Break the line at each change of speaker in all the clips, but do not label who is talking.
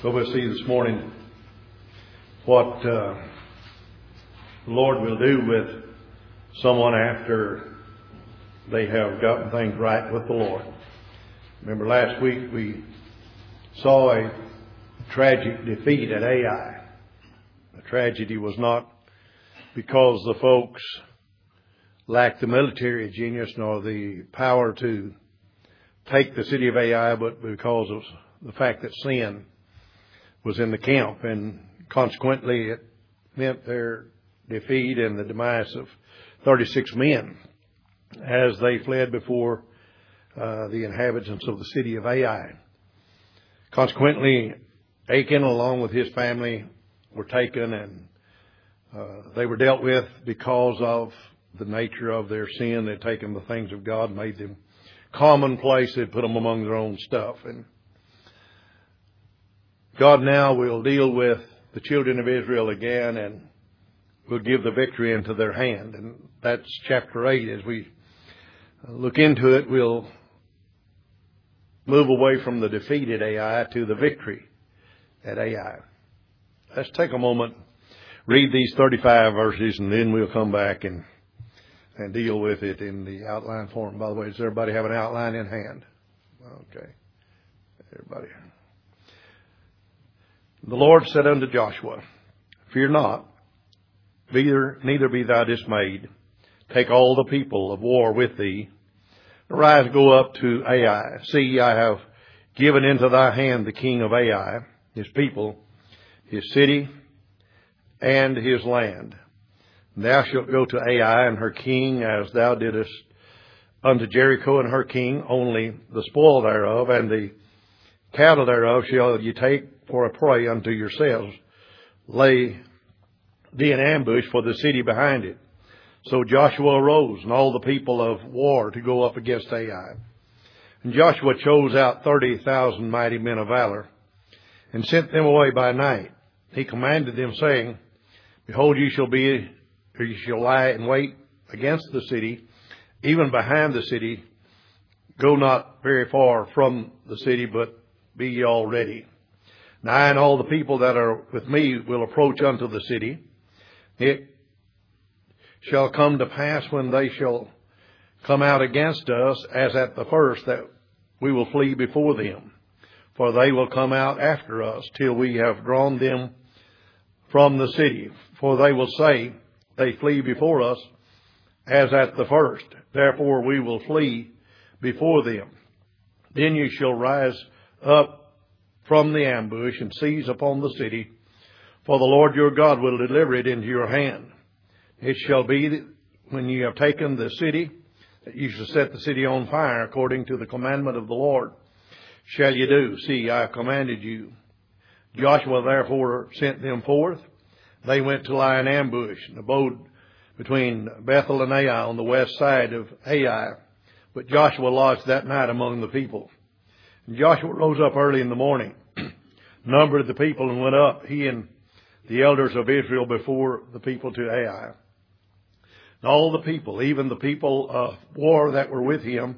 So we'll see this morning what the Lord will do with someone after they have gotten things right with the Lord. Remember last week we saw a tragic defeat at Ai. The tragedy was not because the folks lacked the military genius nor the power to take the city of Ai, but because of the fact that sin was in the camp, and consequently it meant their defeat and the demise of 36 men as they fled before the inhabitants of the city of Ai. Consequently, Achan along with his family were taken, and they were dealt with because of the nature of their sin. They'd taken the things of God, made them commonplace. They'd put them among their own stuff. And God now will deal with the children of Israel again and will give the victory into their hand. And that's chapter 8. As we look into it, we'll move away from the defeat at Ai to the victory at Ai. Let's take a moment, read these 35 verses, and then we'll come back and deal with it in the outline form. By the way, does everybody have an outline in hand? Okay. Everybody. The Lord said unto Joshua, Fear not, neither be thou dismayed. Take all the people of war with thee. Arise, go up to Ai. See, I have given into thy hand the king of Ai, his people, his city, and his land. And thou shalt go to Ai and her king, as thou didst unto Jericho and her king. Only the spoil thereof and the cattle thereof shall ye take for a prey unto yourselves. Lay thee an ambush for the city behind it. So Joshua arose, and all the people of war to go up against Ai. And Joshua chose out 30,000 mighty men of valor, and sent them away by night. He commanded them, saying, Behold, ye shall lie in wait against the city, even behind the city. Go not very far from the city, but be ye all ready. And I and all the people that are with me will approach unto the city. It shall come to pass when they shall come out against us, as at the first, that we will flee before them. For they will come out after us till we have drawn them from the city. For they will say, They flee before us, as at the first. Therefore we will flee before them. Then you shall rise up from the ambush and seize upon the city, for the Lord your God will deliver it into your hand. It shall be that when you have taken the city, that you shall set the city on fire, according to the commandment of the Lord shall you do. See, I have commanded you. Joshua therefore sent them forth. They went to lie in ambush and abode between Bethel and Ai on the west side of Ai. But Joshua lodged that night among the people. And Joshua rose up early in the morning, numbered the people, and went up, he and the elders of Israel, before the people to Ai. And all the people, even the people of war that were with him,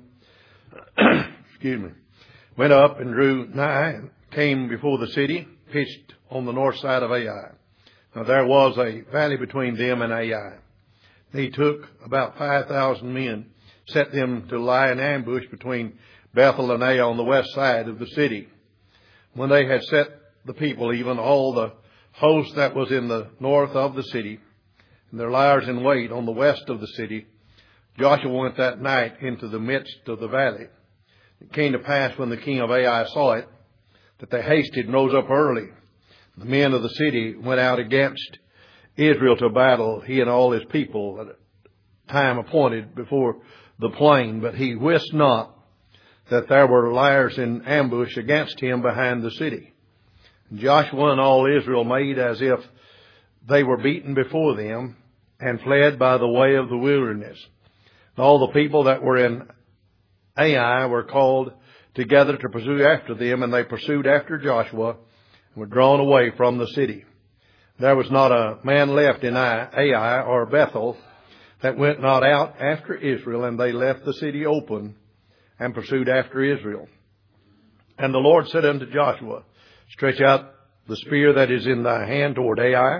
went up and drew nigh and came before the city, pitched on the north side of Ai. Now there was a valley between them and Ai. He took about 5,000 men, set them to lie in ambush between Bethel and Ai on the west side of the city. When they had set the people, even all the host that was in the north of the city, and their liers in wait on the west of the city, Joshua went that night into the midst of the valley. It came to pass, when the king of Ai saw it, that they hasted and rose up early. The men of the city went out against Israel to battle, he and all his people, at a time appointed before the plain. But he wist not that there were liers in ambush against him behind the city. And Joshua and all Israel made as if they were beaten before them, and fled by the way of the wilderness. And all the people that were in Ai were called together to pursue after them, and they pursued after Joshua, and were drawn away from the city. There was not a man left in Ai or Bethel that went not out after Israel, and they left the city open and pursued after Israel. And the Lord said unto Joshua, Stretch out the spear that is in thy hand toward Ai,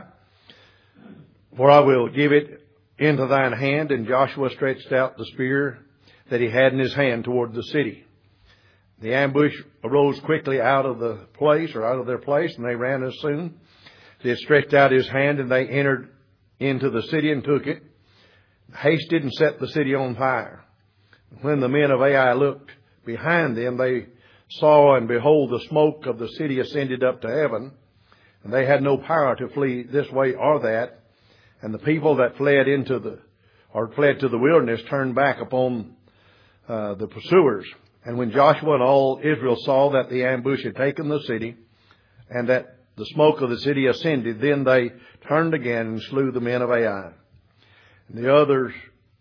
for I will give it into thine hand. And Joshua stretched out the spear that he had in his hand toward the city. The ambush arose quickly out of the place, or out of their place, and they ran as soon as he had stretched out his hand, and they entered into the city and took it, hasted and set the city on fire. When the men of Ai looked behind them, they saw, and behold, the smoke of the city ascended up to heaven, and they had no power to flee this way or that. And the people that fled to the wilderness turned back upon the pursuers. And when Joshua and all Israel saw that the ambush had taken the city, and that the smoke of the city ascended, then they turned again and slew the men of Ai. And the other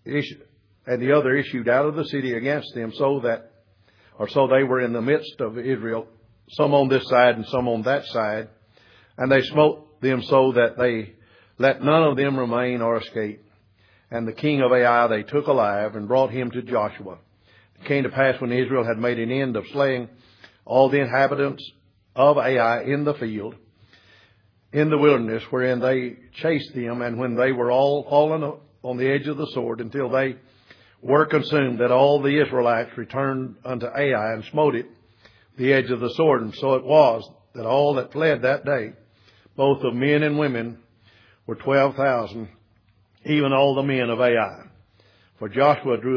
issued out of the city against them, so they were in the midst of Israel, some on this side and some on that side. And they smote them so that they let none of them remain or escape. And the king of Ai they took alive and brought him to Joshua. It came to pass, when Israel had made an end of slaying all the inhabitants of Ai in the field, in the wilderness, wherein they chased them, and when they were all fallen on the edge of the sword, until they were consumed, that all the Israelites returned unto Ai and smote it, the edge of the sword. And so it was that all that fled that day, both of men and women, were 12,000, even all the men of Ai. For Joshua drew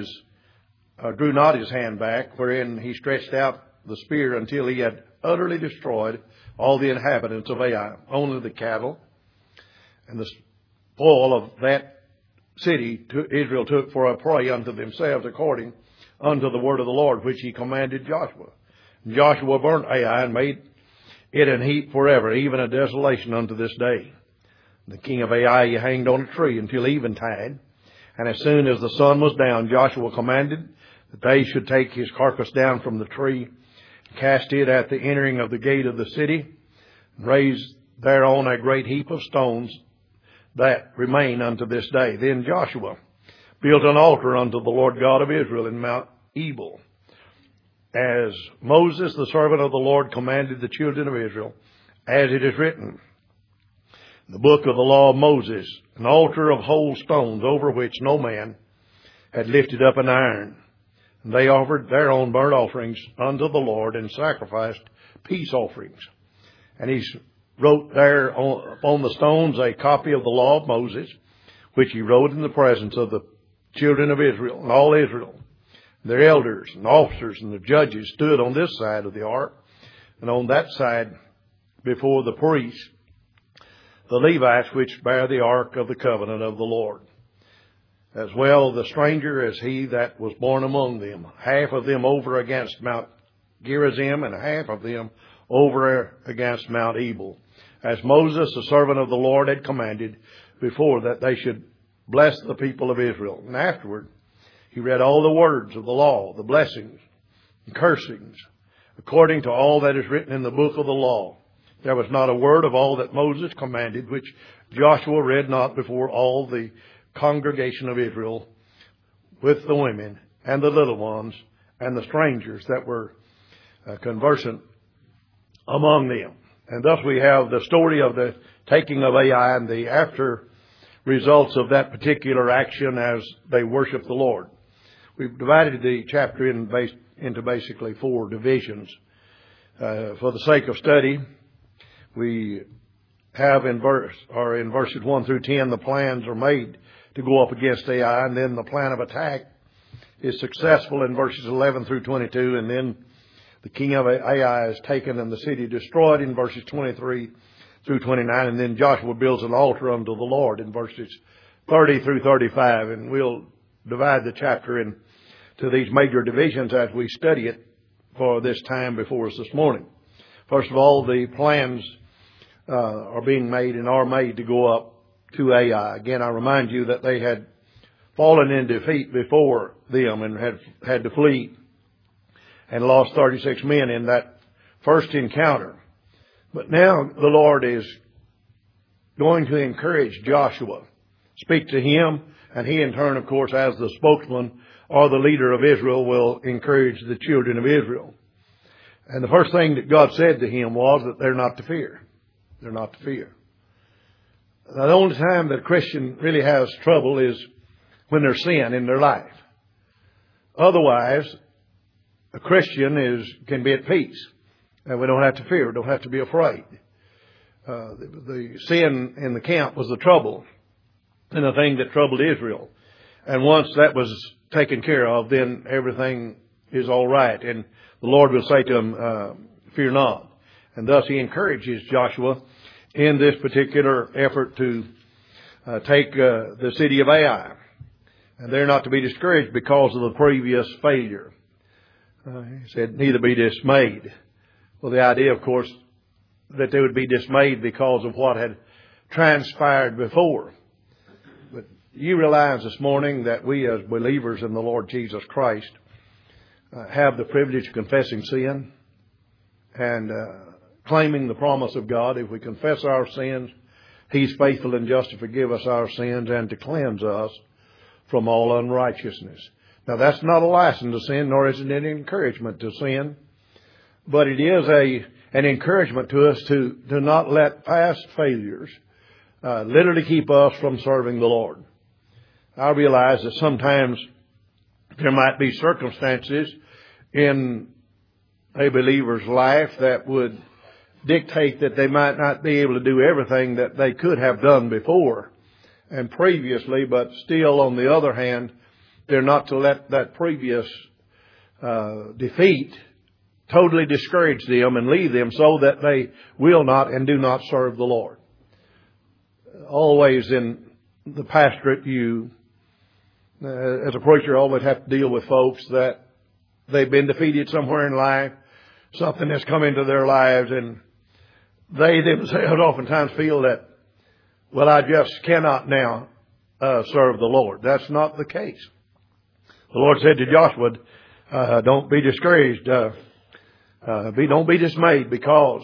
not his hand back, wherein he stretched out the spear, until he had utterly destroyed all the inhabitants of Ai. Only the cattle and the spoil of that city Israel took for a prey unto themselves, according unto the word of the Lord, which he commanded Joshua. And Joshua burnt Ai and made it an heap forever, even a desolation unto this day. The king of Ai he hanged on a tree until eventide. And as soon as the sun was down, Joshua commanded that they should take his carcass down from the tree, cast it at the entering of the gate of the city, and raise thereon a great heap of stones that remain unto this day. Then Joshua built an altar unto the Lord God of Israel in Mount Ebal, as Moses, the servant of the Lord, commanded the children of Israel, as it is written in the book of the law of Moses, an altar of whole stones, over which no man had lifted up an iron. And they offered their own burnt offerings unto the Lord, and sacrificed peace offerings. And he wrote there upon the stones a copy of the law of Moses, which he wrote in the presence of the children of Israel. And all Israel, their elders and officers and the judges, stood on this side of the ark, and on that side before the priests, the Levites, which bear the ark of the covenant of the Lord, as well the stranger as he that was born among them, half of them over against Mount Gerizim, and half of them over against Mount Ebal, as Moses, the servant of the Lord, had commanded before, that they should bless the people of Israel. And afterward he read all the words of the law, the blessings and cursings, according to all that is written in the book of the law. There was not a word of all that Moses commanded which Joshua read not before all the congregation of Israel, with the women and the little ones and the strangers that were conversant among them. And thus we have the story of the taking of Ai and the after results of that particular action as they worship the Lord. We've divided the chapter into basically 4 divisions. For the sake of study, we have in verses 1 through 10, the plans are made to go up against Ai, and then the plan of attack is successful in verses 11 through 22, and then the king of Ai is taken and the city destroyed in verses 23 through 29, and then Joshua builds an altar unto the Lord in verses 30 through 35, and we'll divide the chapter into these major divisions as we study it for this time before us this morning. First of all, the plans are being made and are made to go up to Ai. Again, I remind you that they had fallen in defeat before them and had to flee and lost 36 men in that first encounter. But now the Lord is going to encourage Joshua, speak to him, and he in turn, of course, as the spokesman or the leader of Israel, will encourage the children of Israel. And the first thing that God said to him was that they're not to fear. They're not to fear. Now, the only time that a Christian really has trouble is when there's sin in their life. Otherwise, a Christian can be at peace. And we don't have to fear. We don't have to be afraid. The sin in the camp was the trouble, and the thing that troubled Israel. And once that was taken care of, then everything is all right. And the Lord will say to him, fear not. And thus he encourages Joshua in this particular effort to take the city of Ai. And they're not to be discouraged because of the previous failure. He said, neither be dismayed. Well, the idea, of course, that they would be dismayed because of what had transpired before. But you realize this morning that we as believers in the Lord Jesus Christ have the privilege of confessing sin and claiming the promise of God. If we confess our sins, He's faithful and just to forgive us our sins and to cleanse us from all unrighteousness. Now, that's not a license to sin, nor is it an encouragement to sin. But it is an encouragement to us to not let past failures literally keep us from serving the Lord. I realize that sometimes there might be circumstances in a believer's life that would dictate that they might not be able to do everything that they could have done before and previously, but still, on the other hand, they're not to let that previous defeat totally discourage them and leave them so that they will not and do not serve the Lord. Always in the pastorate, you, as a preacher, always have to deal with folks that they've been defeated somewhere in life. Something has come into their lives, and they themselves oftentimes feel that, well, I just cannot now serve the Lord. That's not the case. The Lord said to Joshua, don't be discouraged. Don't be dismayed because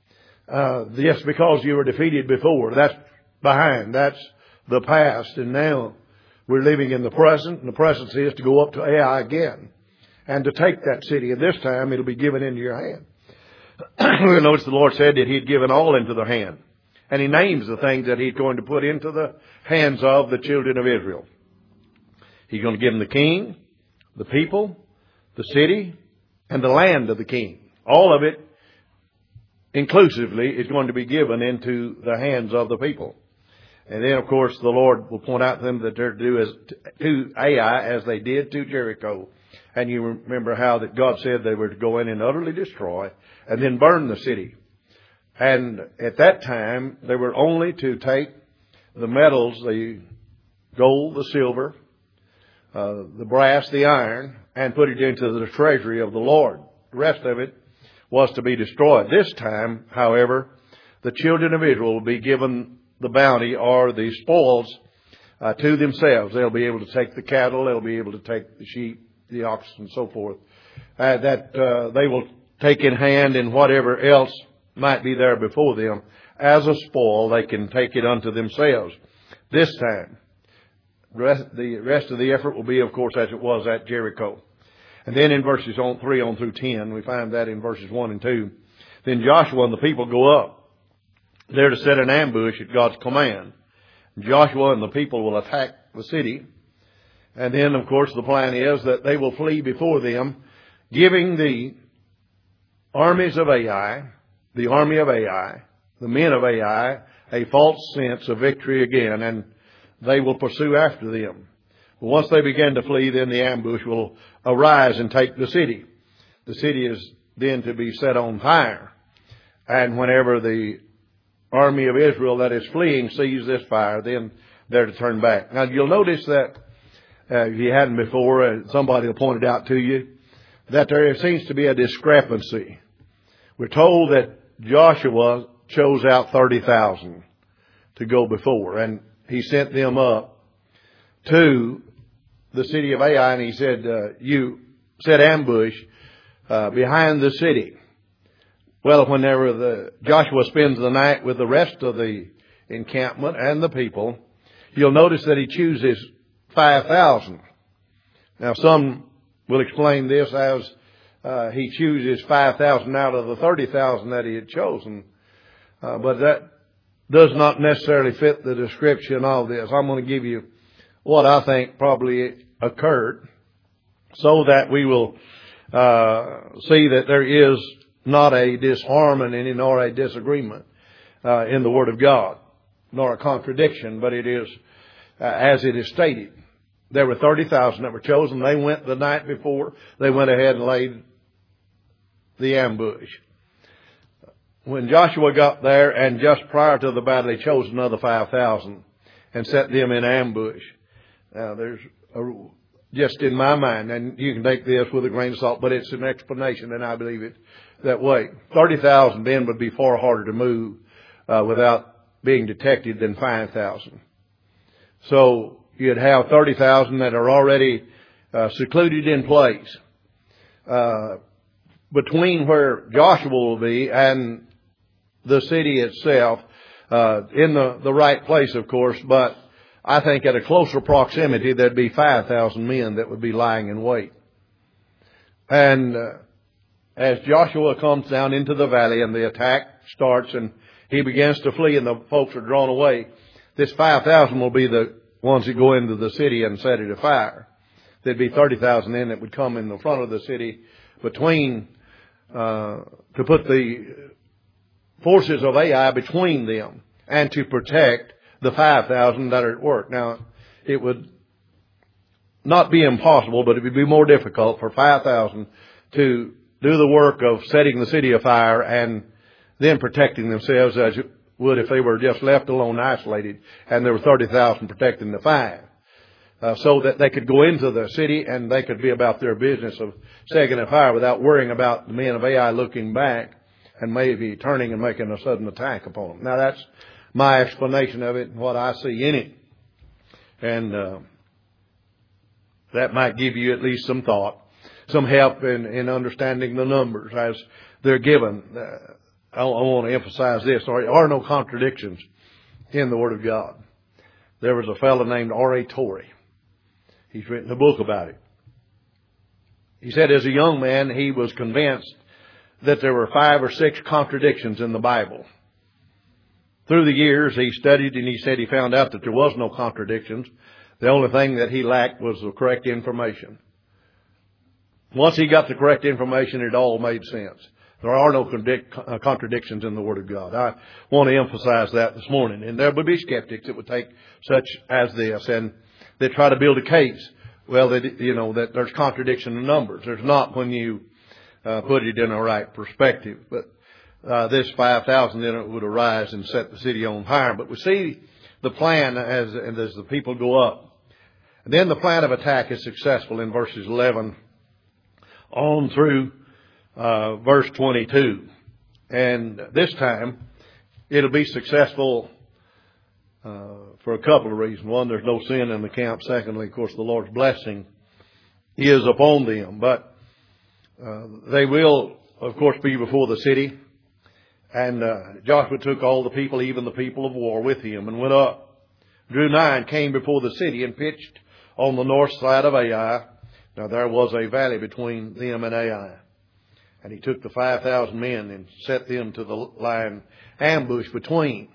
you were defeated before. That's behind. That's the past. And now we're living in the present. And the present is to go up to Ai again and to take that city. And this time it'll be given into your hand. We'll notice the Lord said that He'd given all into their hand. And He names the things that He's going to put into the hands of the children of Israel. He's going to give them the king, the people, the city, and the land of the king. All of it, inclusively, is going to be given into the hands of the people. And then, of course, the Lord will point out to them that they're to do to Ai as they did to Jericho. And you remember how that God said they were to go in and utterly destroy and then burn the city. And at that time, they were only to take the metals, the gold, the silver, the brass, the iron, and put it into the treasury of the Lord. The rest of it was to be destroyed. This time, however, the children of Israel will be given the bounty or the spoils to themselves. They'll be able to take the cattle, they'll be able to take the sheep, the oxen, and so forth. That they will take in hand, and whatever else might be there before them as a spoil, they can take it unto themselves. This time, the rest of the effort will be, of course, as it was at Jericho. And then in verses 3 on through 10, we find that in verses 1 and 2. Then Joshua and the people go up. They're to set an ambush at God's command. Joshua and the people will attack the city. And then, of course, the plan is that they will flee before them, giving the armies of Ai, the army of Ai, the men of Ai, a false sense of victory again, and they will pursue after them. But once they begin to flee, then the ambush will arise and take the city. The city is then to be set on fire. And whenever the army of Israel that is fleeing sees this fire, then they're to turn back. Now, you'll notice that, if you hadn't before, somebody will point it out to you, that there seems to be a discrepancy. We're told that Joshua chose out 30,000 to go before, and he sent them up to the city of Ai, and he said, you set ambush behind the city. Well, whenever Joshua spends the night with the rest of the encampment and the people, you'll notice that he chooses 5,000. Now, some will explain this as he chooses 5,000 out of the 30,000 that he had chosen. But that does not necessarily fit the description of this. I'm going to give you what I think probably occurred so that we will see that there is not a disharmony nor a disagreement in the Word of God, nor a contradiction, but it is as it is stated. There were 30,000 that were chosen. They went the night before. They went ahead and laid the ambush. When Joshua got there, and just prior to the battle, he chose another 5,000 and set them in ambush. Now, there's just in my mind, and you can take this with a grain of salt, but it's an explanation, and I believe it that way. 30,000 men would be far harder to move without being detected than 5,000. So you'd have 30,000 that are already secluded in place between where Joshua will be and the city itself, in the right place, of course, but I think at a closer proximity there'd be 5,000 men that would be lying in wait. And as Joshua comes down into the valley and the attack starts and he begins to flee and the folks are drawn away, this 5,000 will be the ones that go into the city and set it afire. There'd be 30,000 then that would come in the front of the city between, to put the forces of Ai between them and to protect the 5,000 that are at work. Now, it would not be impossible, but it would be more difficult for 5,000 to do the work of setting the city afire and then protecting themselves as it would if they were just left alone, isolated, and there were 30,000 protecting the 5. So that they could go into the city and they could be about their business of setting a fire without worrying about the men of Ai looking back and maybe turning and making a sudden attack upon them. Now, that's my explanation of it and what I see in it. And that might give you at least some thought, some help in understanding the numbers as they're given. I want to emphasize this. There are no contradictions in the Word of God. There was a fellow named R.A. Torrey. He's written a book about it. He said as a young man, he was convinced that there were 5 or 6 contradictions in the Bible. Through the years, he studied and he said he found out that there was no contradictions. The only thing that he lacked was the correct information. Once he got the correct information, it all made sense. There are no contradictions in the Word of God. I want to emphasize that this morning. And there would be skeptics that would take such as this and they try to build a case. Well, that there's contradiction in numbers. There's not when you put it in a right perspective. But this 5,000 then it would arise and set the city on fire. But we see the plan as the people go up. And then the plan of attack is successful in verses 11 on through verse 22. And this time it'll be successful for a couple of reasons. One, there's no sin in the camp. Secondly, of course, the Lord's blessing is upon them. But they will, of course, be before the city. And Joshua took all the people, even the people of war, with him and went up, drew nigh and came before the city and pitched on the north side of Ai. Now there was a valley between them and Ai. And he took the 5,000 men and set them to the line ambush between.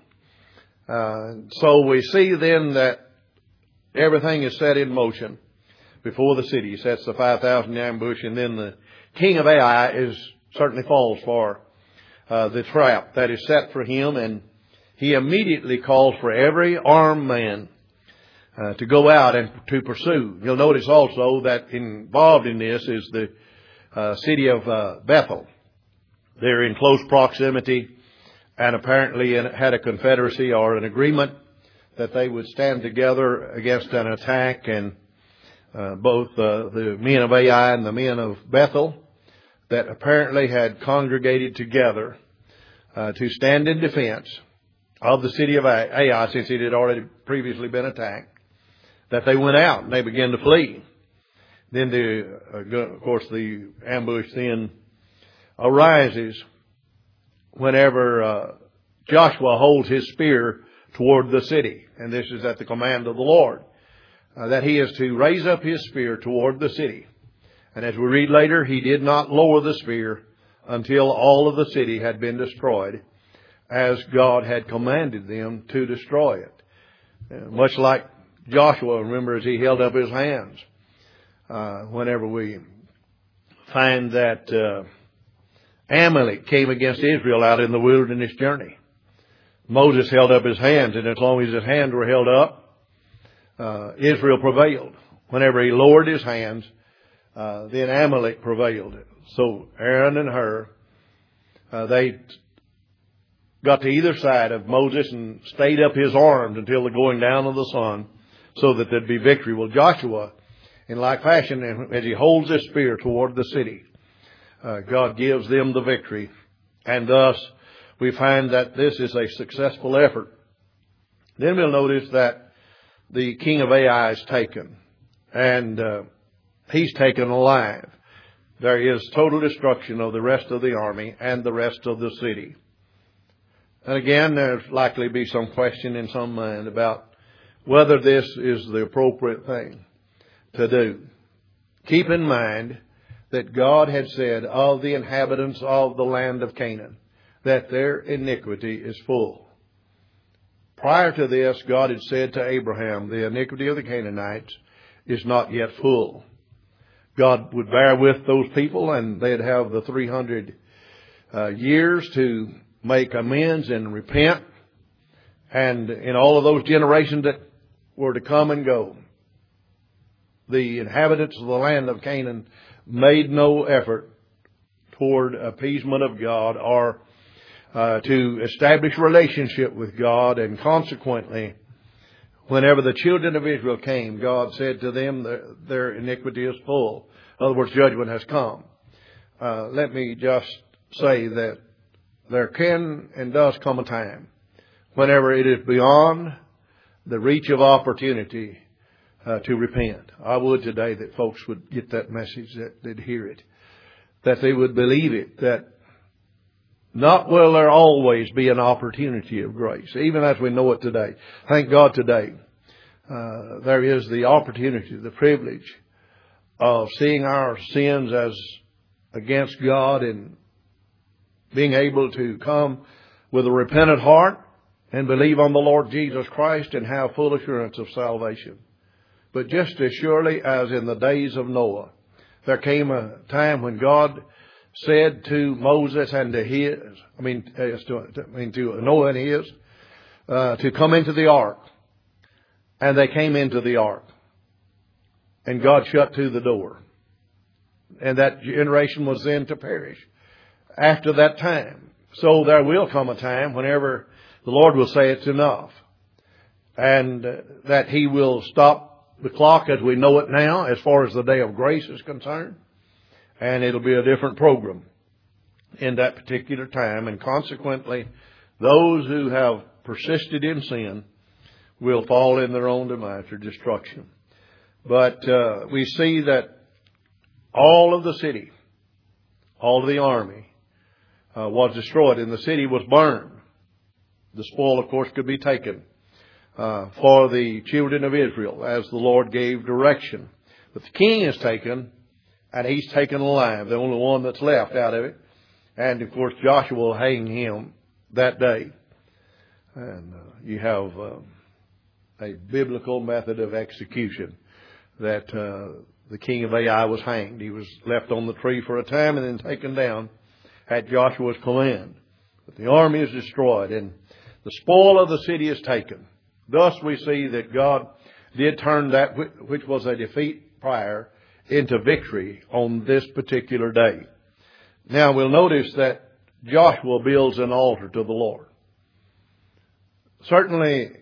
So we see then that everything is set in motion before the city. He sets the 5,000 ambush, and then the king of Ai certainly falls for the trap that is set for him, and he immediately calls for every armed man to go out and to pursue. You'll notice also that involved in this is the city of Bethel. They're in close proximity and apparently had a confederacy or an agreement that they would stand together against an attack. And both the men of Ai and the men of Bethel that apparently had congregated together to stand in defense of the city of Ai, since it had already previously been attacked, that they went out and they began to flee. Then, of course, the ambush then arises whenever Joshua holds his spear toward the city. And this is at the command of the Lord, that he is to raise up his spear toward the city And as we read later, he did not lower the spear until all of the city had been destroyed, as God had commanded them to destroy it. Much like Joshua, remember, as he held up his hands. Whenever we find that Amalek came against Israel out in the wilderness journey, Moses held up his hands, and as long as his hands were held up, Israel prevailed. Whenever he lowered his hands, then Amalek prevailed. So Aaron and Hur, they got to either side of Moses and stayed up his arms until the going down of the sun, so that there'd be victory. Well, Joshua, in like fashion, as he holds his spear toward the city, God gives them the victory. And thus, we find that this is a successful effort. Then we'll notice that the king of Ai is taken. And he's taken alive. There is total destruction of the rest of the army and the rest of the city. And again, there's likely to be some question in some mind about whether this is the appropriate thing to do. Keep in mind that God had said of the inhabitants of the land of Canaan that their iniquity is full. Prior to this, God had said to Abraham, the iniquity of the Canaanites is not yet full. God would bear with those people, and they'd have the 300 years to make amends and repent. And in all of those generations that were to come and go, the inhabitants of the land of Canaan made no effort toward appeasement of God or to establish relationship with God. And consequently, whenever the children of Israel came, God said to them, their iniquity is full. In other words, judgment has come. Let me just say that there can and does come a time whenever it is beyond the reach of opportunity to repent. I would today that folks would get that message, that they'd hear it, that they would believe it, that not will there always be an opportunity of grace, even as we know it today. Thank God today there is the opportunity, the privilege of seeing our sins as against God and being able to come with a repentant heart and believe on the Lord Jesus Christ and have full assurance of salvation. But just as surely as in the days of Noah, there came a time when God said to Moses and to Noah and his, to come into the ark. And they came into the ark. And God shut to the door. And that generation was then to perish after that time. So there will come a time whenever the Lord will say it's enough. And that He will stop the clock as we know it now, as far as the day of grace is concerned. And it'll be a different program in that particular time. And consequently, those who have persisted in sin will fall in their own demise or destruction. But we see that all of the city, all of the army was destroyed, and the city was burned. The spoil, of course, could be taken for the children of Israel as the Lord gave direction. But the king is taken, and he's taken alive, the only one that's left out of it. And, of course, Joshua will hang him that day. And you have a biblical method of execution that the king of Ai was hanged. He was left on the tree for a time and then taken down at Joshua's command. But the army is destroyed and the spoil of the city is taken. Thus we see that God did turn that which was a defeat prior into victory on this particular day. Now we'll notice that Joshua builds an altar to the Lord. Certainly,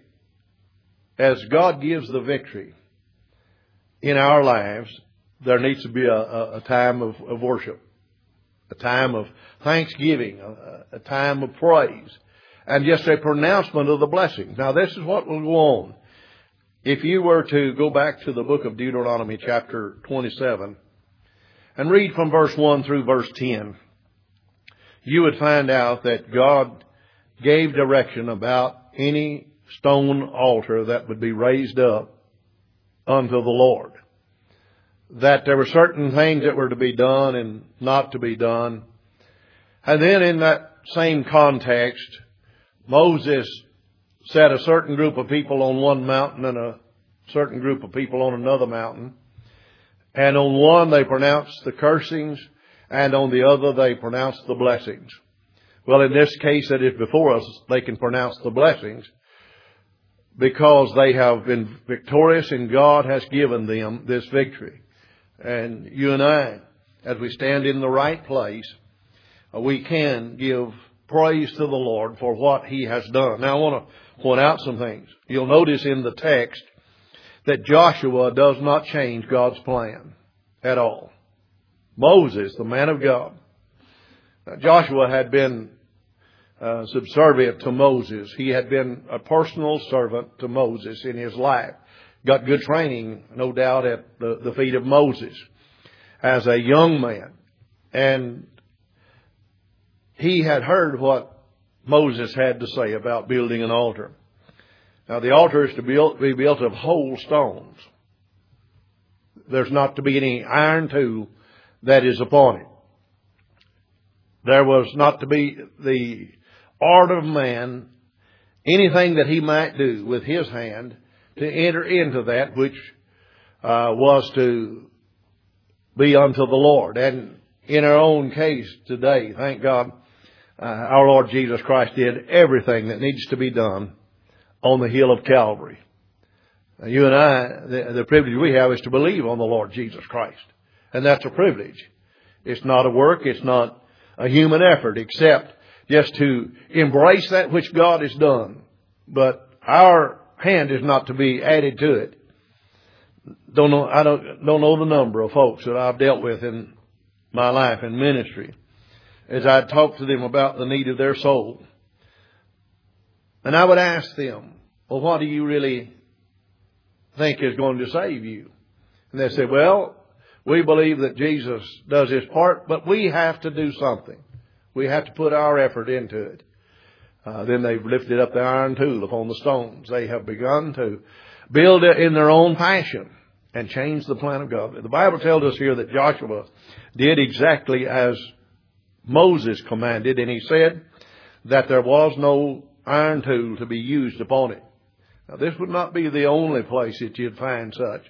as God gives the victory in our lives, there needs to be a time of worship, a time of thanksgiving, a time of praise, and just a pronouncement of the blessing. Now, this is what will go on. If you were to go back to the book of Deuteronomy, chapter 27, and read from verse 1 through verse 10, you would find out that God gave direction about any stone altar that would be raised up unto the Lord. that there were certain things that were to be done and not to be done. And then in that same context, Moses set a certain group of people on one mountain and a certain group of people on another mountain. And on one they pronounced the cursings, and on the other they pronounced the blessings. Well, in this case that is before us, they can pronounce the blessings because they have been victorious and God has given them this victory. And you and I, as we stand in the right place, we can give praise to the Lord for what He has done. Now I want to point out some things. You'll notice in the text that Joshua does not change God's plan at all. Moses, the man of God. Joshua had been subservient to Moses. He had been a personal servant to Moses in his life. Got good training, no doubt, at the feet of Moses as a young man. And he had heard what Moses had to say about building an altar. Now, the altar is to be built of whole stones. There's not to be any iron tool that is upon it. There was not to be the art of man, anything that he might do with his hand to enter into that which was to be unto the Lord. And in our own case today, thank God, our Lord Jesus Christ did everything that needs to be done on the hill of Calvary. You and I, the privilege we have is to believe on the Lord Jesus Christ. And that's a privilege. It's not a work, it's not a human effort, except just to embrace that which God has done. But our hand is not to be added to it. I don't know the number of folks that I've dealt with in my life in ministry as I talk to them about the need of their soul. And I would ask them, well, what do you really think is going to save you? And they say, well, we believe that Jesus does his part, but we have to do something. We have to put our effort into it. Then they've lifted up the iron tool upon the stones. They have begun to build it in their own passion and change the plan of God. The Bible tells us here that Joshua did exactly as Moses commanded, and he said that there was no iron tool to be used upon it. Now, this would not be the only place that you'd find such.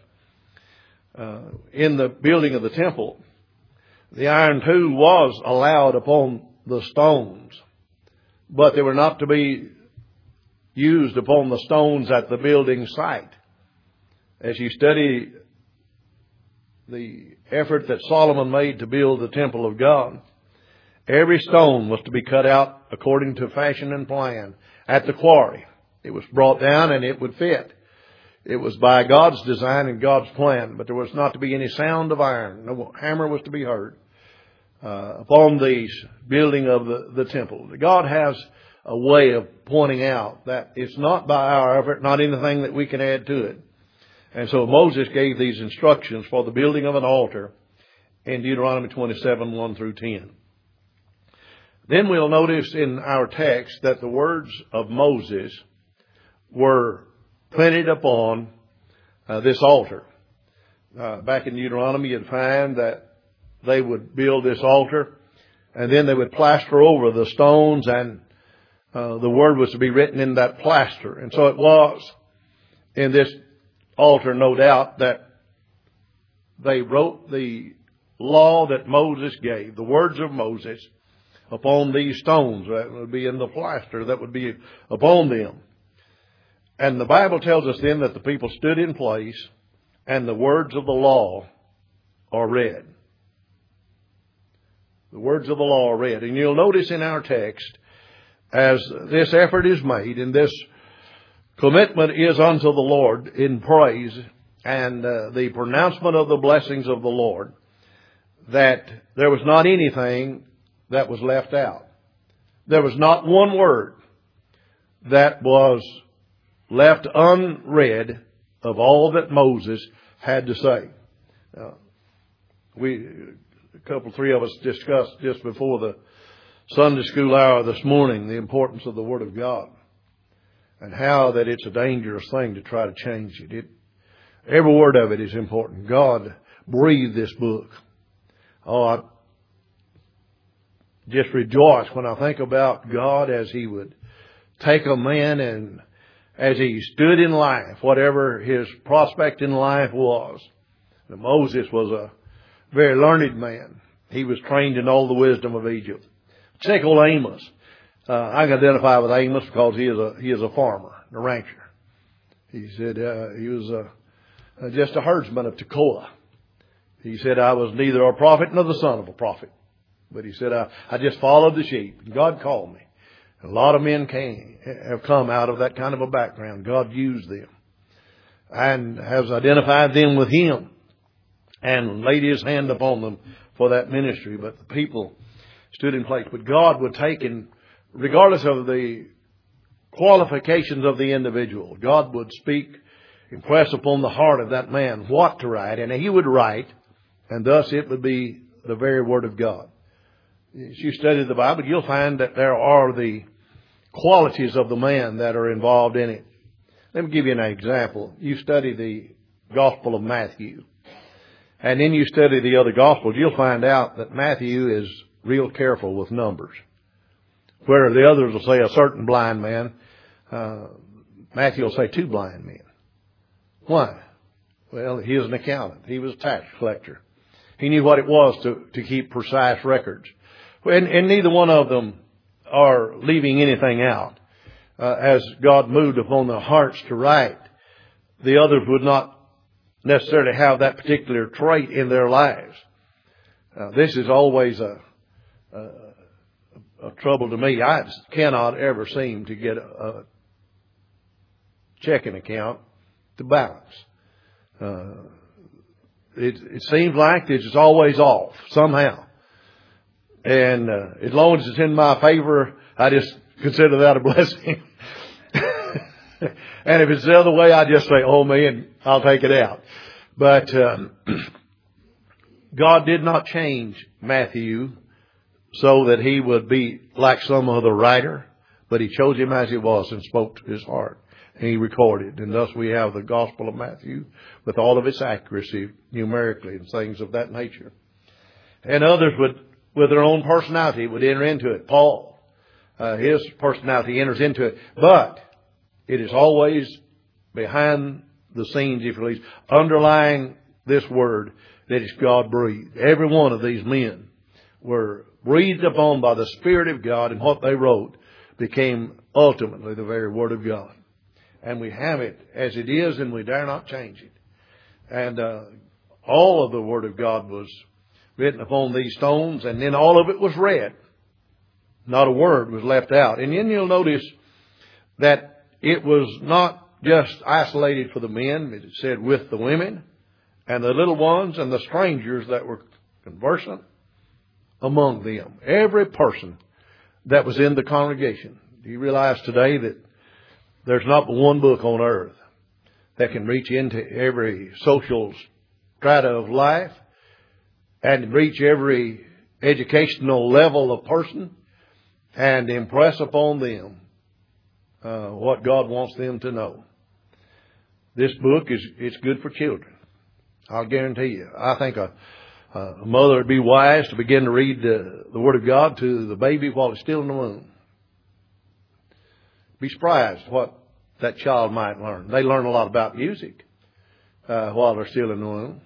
In the building of the temple, the iron tool was allowed upon the stones, but they were not to be used upon the stones at the building site. As you study the effort that Solomon made to build the temple of God, every stone was to be cut out according to fashion and plan at the quarry. It was brought down and it would fit. It was by God's design and God's plan, but there was not to be any sound of iron. No hammer was to be heard upon the building of the temple. God has a way of pointing out that it's not by our effort, not anything that we can add to it. And so Moses gave these instructions for the building of an altar in Deuteronomy 27, 1 through 10. Then we'll notice in our text that the words of Moses were printed upon this altar. Back in Deuteronomy, you'd find that they would build this altar, and then they would plaster over the stones, and the word was to be written in that plaster. And so it was in this altar, no doubt, that they wrote the law that Moses gave, the words of Moses, upon these stones that would be in the plaster that would be upon them. And the Bible tells us then that the people stood in place and the words of the law are read. The words of the law are read. And you'll notice in our text, as this effort is made and this commitment is unto the Lord in praise and the pronouncement of the blessings of the Lord, that there was not anything that was left out. There was not one word that was left unread of all that Moses had to say. Three of us discussed just before the Sunday school hour this morning the importance of the Word of God and how that it's a dangerous thing to try to change it. Every word of it is important. God breathed this book. Oh, I just rejoice when I think about God as He would take a man and as he stood in life, whatever his prospect in life was. Now, Moses was a very learned man. He was trained in all the wisdom of Egypt. Check old Amos. I can identify with Amos because he is a farmer, a rancher. He said he was just a herdsman of Tekoa. He said, I was neither a prophet nor the son of a prophet. But he said, I just followed the sheep. God called me. A lot of men have come out of that kind of a background. God used them and has identified them with Him and laid His hand upon them for that ministry. But the people stood in place. But God would take, and regardless of the qualifications of the individual, God would speak, impress upon the heart of that man what to write, and he would write, and thus it would be the very Word of God. As you study the Bible, you'll find that there are the qualities of the man that are involved in it. Let me give you an example. You study the Gospel of Matthew, and then you study the other Gospels, you'll find out that Matthew is real careful with numbers. Where the others will say a certain blind man, Matthew will say 2 blind men. Why? Well, he was an accountant. He was a tax collector. He knew what it was to keep precise records. And neither one of them are leaving anything out. As God moved upon their hearts to write, the others would not necessarily have that particular trait in their lives. This is always a trouble to me. I cannot ever seem to get a checking account to balance. It seems like it's always off somehow. And as long as it's in my favor, I just consider that a blessing. And if it's the other way, I just say, oh man, I'll take it out. But God did not change Matthew so that he would be like some other writer, but He chose him as he was and spoke to his heart. And He recorded. And thus we have the Gospel of Matthew with all of its accuracy numerically and things of that nature. And others would, with their own personality, would enter into it. Paul, his personality enters into it. But it is always behind the scenes, if you please, underlying this word that is God breathed. Every one of these men were breathed upon by the Spirit of God, and what they wrote became ultimately the very Word of God. And we have it as it is, and we dare not change it. And all of the Word of God was written upon these stones, and then all of it was read. Not a word was left out. And then you'll notice that it was not just isolated for the men. It said with the women and the little ones and the strangers that were conversant among them. Every person that was in the congregation. Do you realize today that there's not but one book on earth that can reach into every social strata of life and reach every educational level of person and impress upon them what God wants them to know. This book it's good for children. I'll guarantee you. I think a mother would be wise to begin to read the Word of God to the baby while it's still in the womb. Be surprised what that child might learn. They learn a lot about music while they're still in the womb.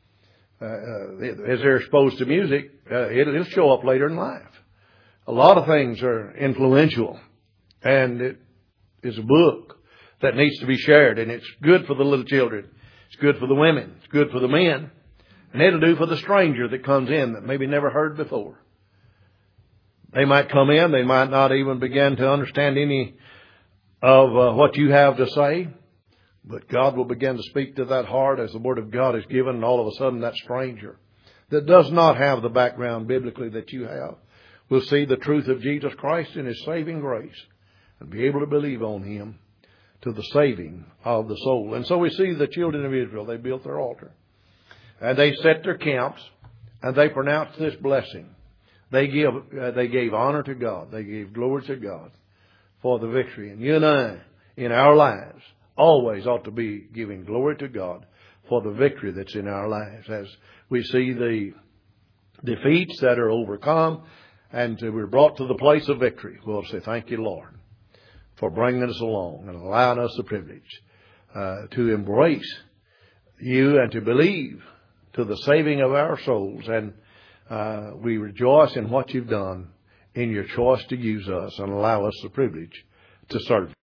As they're exposed to music, it'll show up later in life. A lot of things are influential, and it is a book that needs to be shared, and it's good for the little children. It's good for the women. It's good for the men. And it'll do for the stranger that comes in that maybe never heard before. They might come in. They might not even begin to understand any of what you have to say. But God will begin to speak to that heart as the Word of God is given. And all of a sudden that stranger that does not have the background biblically that you have will see the truth of Jesus Christ and His saving grace and be able to believe on Him to the saving of the soul. And so we see the children of Israel. They built their altar. And they set their camps, and they pronounced this blessing. They gave honor to God. They gave glory to God for the victory. And you and I, in our lives, always ought to be giving glory to God for the victory that's in our lives. As we see the defeats that are overcome and we're brought to the place of victory, we'll say, thank you, Lord, for bringing us along and allowing us the privilege to embrace you and to believe to the saving of our souls. And we rejoice in what you've done in your choice to use us and allow us the privilege to serve you.